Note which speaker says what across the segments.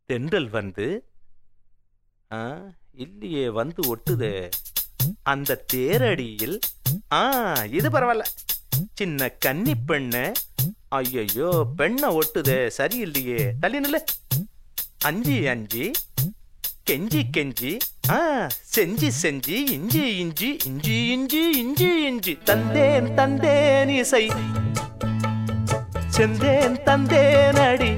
Speaker 1: தென்றல் வந்து இல்லையே வந்து ஒட்டுதே அந்த தேரடியில். இது பரவாயில்ல. சின்ன கன்னி பெண்ணு. ஐயோ பெண்ணை ஒட்டுதே சரியில்லையே. தள்ளி நில்லு. அஞ்சி அஞ்சி கெஞ்சி கெஞ்சி செஞ்சி செஞ்சி இஞ்சி இஞ்சி இஞ்சி இஞ்சி இஞ்சி இஞ்சி தந்தேன் தந்தேன் இசை செந்தேன் தந்தேன் அடி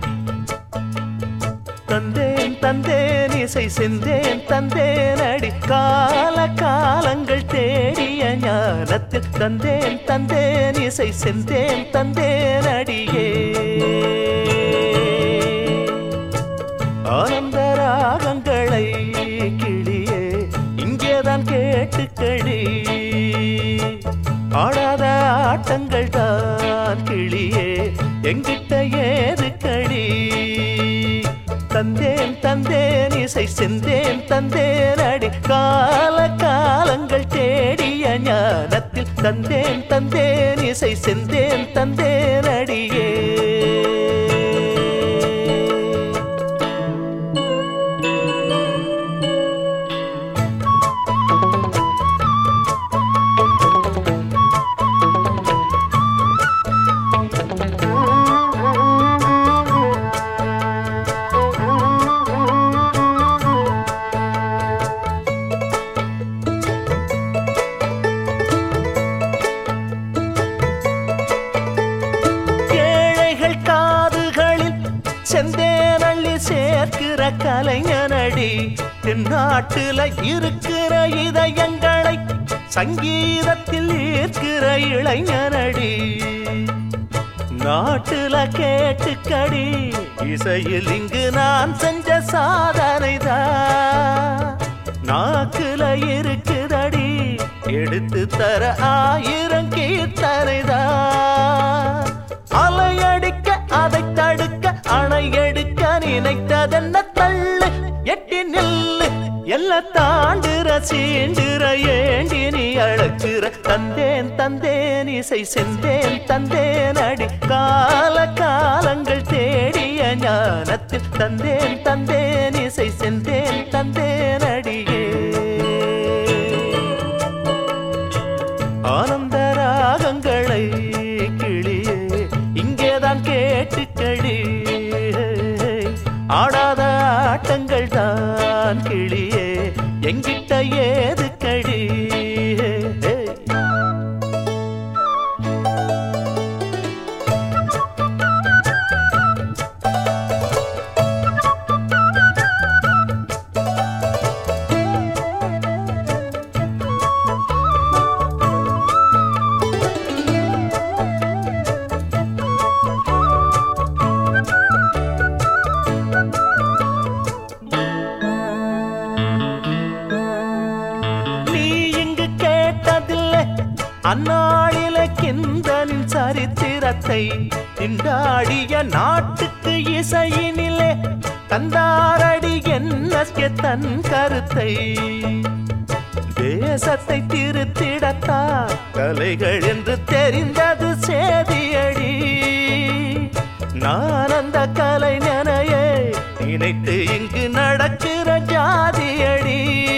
Speaker 1: தந்தேன் தந்தேன் இசை செந்தேன் தந்தேன் அடி கால காலங்கள் தேடிய ஞானத்தில் தந்தேன் தந்தேன் இசை செந்தேன் தந்தேன் அடியே. ஆனந்த ராகங்களை கிளியே இங்கேதான் கேட்டுக்கடி. ஆடாத ஆட்டங்கள் தான் கிளியே எங்கிட்ட ஏதுக்கடி. தந்தேன் தந்தேன் இசை செந்தேன் தந்தேன் அடி கால காலங்கள் தேடிய ஞானத்தில் தந்தேன் தந்தேன் இசை செந்தேன் தந்தேன் அடியே. செந்தேனள்ளி சேர்க்கிற கலைஞனடி தென்னாட்டுல இருக்கிற இதயங்களை சங்கீதத்தில் ஈர்க்கிற இளைஞனடி. நாட்டுல கேட்டுக்கடி இசையில் இங்கு நான் செஞ்ச சாதனைதான் நாக்குல இருக்குதடி எடுத்து தர 1000 கீர்த்தனைதான். அலையடிக்க அதை தடுக்க அணை எடுக்க நினைத்ததென்ன தள்ளு எட்டி நில்லு எல்லாம் தாண்டுற சீண்டுற ஏண்டி நீ அழைச்சுற. தந்தேன் தந்தேன் இசை செந்தேன் தந்தேன் அடி கால காலங்கள் தேடிய ஞானத்தில் தந்தேன் தந்தேன் இசை செந்தேன் தந்தேன் அடியே. ஆனந்த ராகங்களை கிளியே இங்கேதான் கேட்டுக்கடி. ஆடாத ஆட்டங்கள் தான் கிளியே எங்கிட்ட ஏதுக்கடி. அந்நாளில கிந்தனின் சரித்திரத்தை திண்டாடிய நாட்டுக்கு இசையினிலே தந்தாரடி என்ன தன் கருத்தை. தேசத்தை திருத்திடத்தான் கலைகள் என்று தெரிந்தது சேதியடி. நான் அந்த கலைஞனையே நினைத்து இங்கு நடக்கிற ஜாதியடி.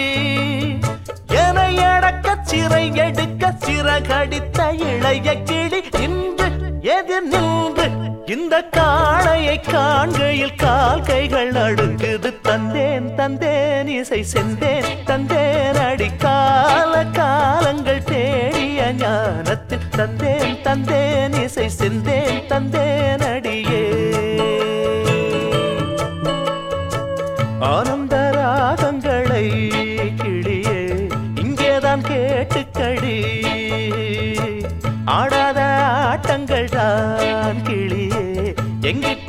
Speaker 1: என்னை அடக்க சிறை எடுக்க சிறகடித்த இளைய கிளி இன்று எதிர் நின்று இந்த காளையை காண்கையில் கால் கைகள் நடுங்குது. தந்தேன் தந்தேன் இசை செந்தேன் தந்தேன் அடி கால காலங்கள் தேடிய ஞானத்தில் தந்தேன் தந்தேன் இசை செந்தேன் தந்தேன் அடியே. ஆனந்த ராகங்களை கிளியே இங்கேதான் கேட்டுக்கடி. ஆடாத ஆட்டங்கள் தான் கிளியே எங்கிட்ட